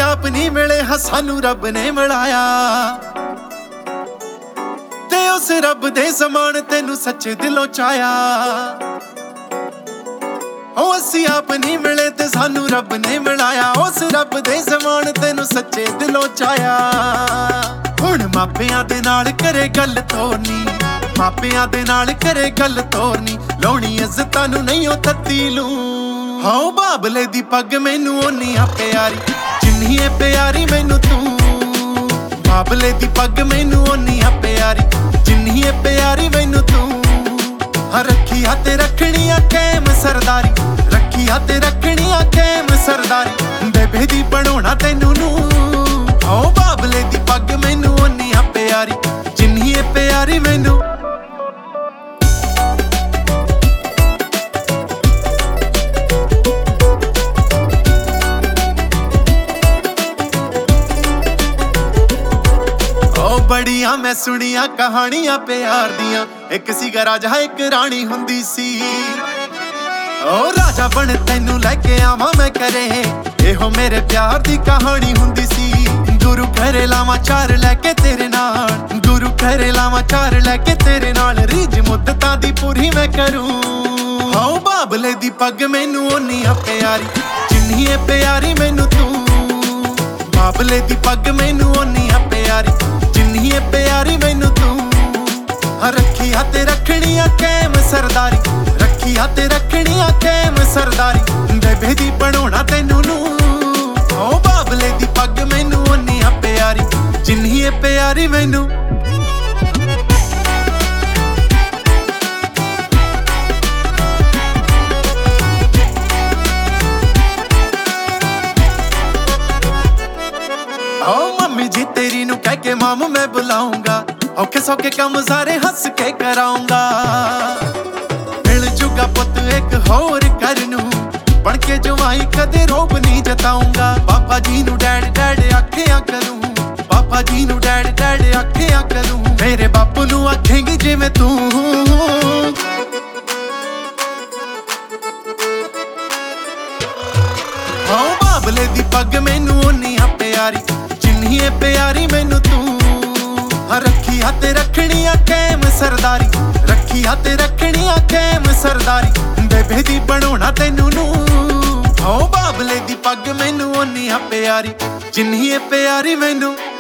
ਆਪ ਨਹੀਂ ਮਿਲੇ ਹਾਂ ਸਾਨੂੰ ਰੱਬ ਨੇ ਮਿਲਾਇਆ ਤੇ ਉਸ ਰੱਬ ਦੇ ਸਮਾਨ ਤੈਨੂੰ ਸੱਚੇ ਦਿਲੋਂ ਚਾਹਿਆ ਉਹ ਅਸੀਂ ਆਪ ਨਹੀਂ ਮਿਲੇ ਤੇ ਸਾਨੂੰ ਰੱਬ ਨੇ ਮਿਲਾਇਆ ਉਸ ਰੱਬ ਦੇ ਸਮਾਨ ਤੈਨੂੰ ਸੱਚੇ ਦਿਲੋਂ ਚਾਹਿਆ ਹੁਣ ਮਾਪਿਆਂ ਦੇ ਨਾਲ ਕਰੇ ਗੱਲ ਤੋਰਨੀ ਮਾਪਿਆਂ ਦੇ ਨਾਲ ਕਰੇ ਗੱਲ ਤੋਰਨੀ ਲਾਉਣੀ ਇੱਜ਼ਤਾਂ ਨੂੰ ਨਹੀਂ ਉਹ ਤੱਤੀ ਲੂੰ ਹਾਂ ਬਾਬਲੇ ਦੀ ਪੱਗ ਮੈਨੂੰ ਓਨੀ ਆ ਪਿਆਰੀ ਜਿੰਨੀ ਏ ਪਿਆਰੀ ਮੈਨੂੰ ਤੂੰ ਬਾਬਲੇ ਦੀ ਪੱਗ ਮੈਨੂੰ ਓਨੀ ਆ ਪਿਆਰੀ ਜਿੰਨੀ ਏ ਪਿਆਰੀ ਮੈਨੂੰ ਤੂੰ ਰੱਖੀ ਹੱਥ ਰੱਖਣੀਆਂ ਕੈਮ ਸਰਦਾਰੀ ਰੱਖੀ ਹੱਥ ਰੱਖਣੀਆਂ ਕੈਮ ਸਰਦਾਰੀ ਬੇਬੇ ਦੀ ਬਣਾਉਣਾ ਤੈਨੂੰ ਨੂੰ ਹਾਂ ਬਾਬਲੇ ਦੀ ਪੱਗ ਮੈਨੂੰ ਓਨੀ ਆ ਪਿਆਰੀ ਜਿੰਨੀ ਏ ਪਿਆਰੀ ਮੈਨੂੰ ਬੜੀਆਂ ਮੈਂ ਸੁਣੀਆਂ ਕਹਾਣੀਆਂ ਪਿਆਰ ਦੀਆਂ ਇੱਕ ਸੀਗਾ ਰਾਜਾ ਇੱਕ ਰਾਣੀ ਹੁੰਦੀ ਸੀ ਓ ਰਾਜਾ ਬਣ ਤੈਨੂੰ ਲੈ ਕੇ ਆਵਾਂ ਮੈਂ ਕਰੇ ਇਹੋ ਮੇਰੇ ਪਿਆਰ ਦੀ ਕਹਾਣੀ ਹੁੰਦੀ ਸੀ ਗੁਰੂ ਘਰੇ ਲਾਵਾਂ ਚਾਰ ਲੈ ਕੇ ਤੇਰੇ ਨਾਲ ਗੁਰੂ ਘਰੇ ਲਾਵਾਂ ਚਾਰ ਲੈ ਕੇ ਤੇਰੇ ਨਾਲ ਰੀਝ ਮੁੱਦਤਾਂ ਦੀ ਪੂਰੀ ਮੈਂ ਕਰੂੰ ਹਾਂ ਬਾਬਲੇ ਦੀ ਪੱਗ ਮੈਨੂੰ ਓਨੀ ਆ ਪਿਆਰੀ ਜਿੰਨੀ ਏ ਪਿਆਰੀ ਮੈਨੂੰ ਤੂੰ ਬਾਬਲੇ ਦੀ ਪੱਗ ਮੈਨੂੰ ਓਨੀ ਆ ਪਿਆਰੀ ਜਿੰਨੀ ਏ ਪਿਆਰੀ ਮੈਨੂੰ ਤੂੰ ਰੱਖੀ ਹੱਥ ਰੱਖਣੀਆਂ ਕੈਮ ਸਰਦਾਰੀ ਰੱਖੀ ਹੱਥ ਰੱਖਣੀਆਂ ਕੈਮ ਸਰਦਾਰੀ ਬੇਬੇ ਦੀ ਬਣਾਉਣਾ ਤੈਨੂੰ ਨੂੰ ਓ ਬਾਬਲੇ ਦੀ ਪੱਗ ਮੈਨੂੰ ਓਨੀ ਆ ਪਿਆਰੀ ਜਿੰਨੀ ਏ ਪਿਆਰੀ ਮੈਨੂੰ जी तेरी नू कह के मामू मैं बुलाऊंगा औखे सौखे कम सारे हंस के कराऊंगा मिल जुगा पुत एक होर कर नू बन के जवाई कदे रोब नहीं जताऊंगा पापा जी नू डैड डैड आखिया करूं पापा जी नू डैड डैड आखिया करूं मेरे बापू नू आखेंगी जिवें तू हाँ बाबले दी पग मैनू ओनी आ प्यारी जिन्नी ए प्यारी मैनू तू रखी हथ रखणियां कैम सरदारी रखी हथ रखणियां कैम सरदारी बेबे दी बनाउणा तैनू नू हाँ बाबले दी पग मैनू ओनी आ प्यारी जिन्नी ए प्यारी मैनू